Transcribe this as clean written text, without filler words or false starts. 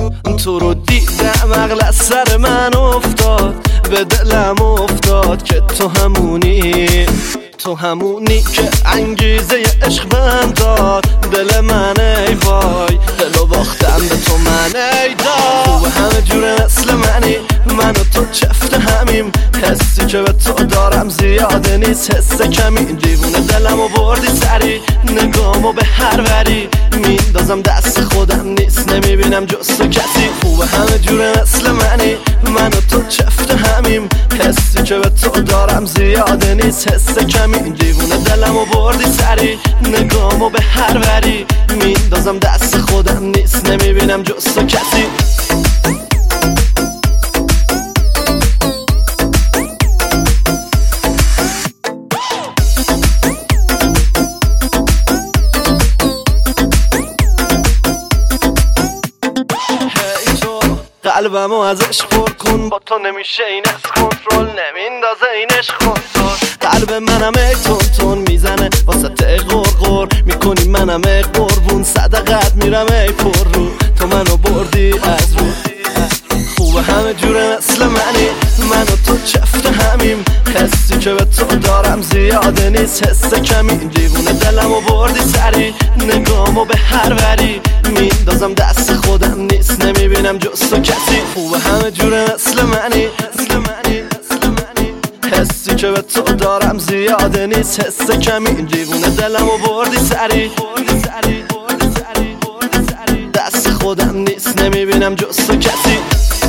تو رو دیدم عقل از سر من افتاد، به دلم افتاد که تو همونی که انگیزه عشق بهم داد. دل من ای وای، دلو باختم به تو من ای داد. خوبه همه جوره مثل منی، من و تو چفت همیم. حسی که به تو دارم زیاده نیست، حس کمی. دیوونه دلمو بردی سری، نگامو به هر وری میندازم دست خودم نیست، نمیبینم جز تو کسی. خوبه همه جوره مثل منی، من و تو چفت همیم. حسی که به تو دارم زیاده نیست، حس کمی. دیوونه دلمو بردی سری، نگامو به هر وری میندازم دست خودم نیست، نمیبینم جز تو کسی. قلبمو ازش خور کن، با تو نمیشه این از کنترل، نمیندازه این عشق کنترل. قلب منم ای تون تون میزنه واسه ای غرغر میکنی، منم ای قربون صدقت میرم ای پر رو. تو منو بردی از رو، خوبه همه جوره مثل منی، من و تو چفت همیم. حسی که به تو دارم زیاده نیست، حس کمی. دیوونه دلمو بردی سری، نگامو به هر وری میندازم دست خودم نیست، نمیبینم جز تو کسی. خوبه همه جوره مثل منی، حسی که به تو دارم زیاده نیست، حس کمی. دیوونه دلمو بردی سری، دست خودم نیست، نمیبینم جز تو کسی.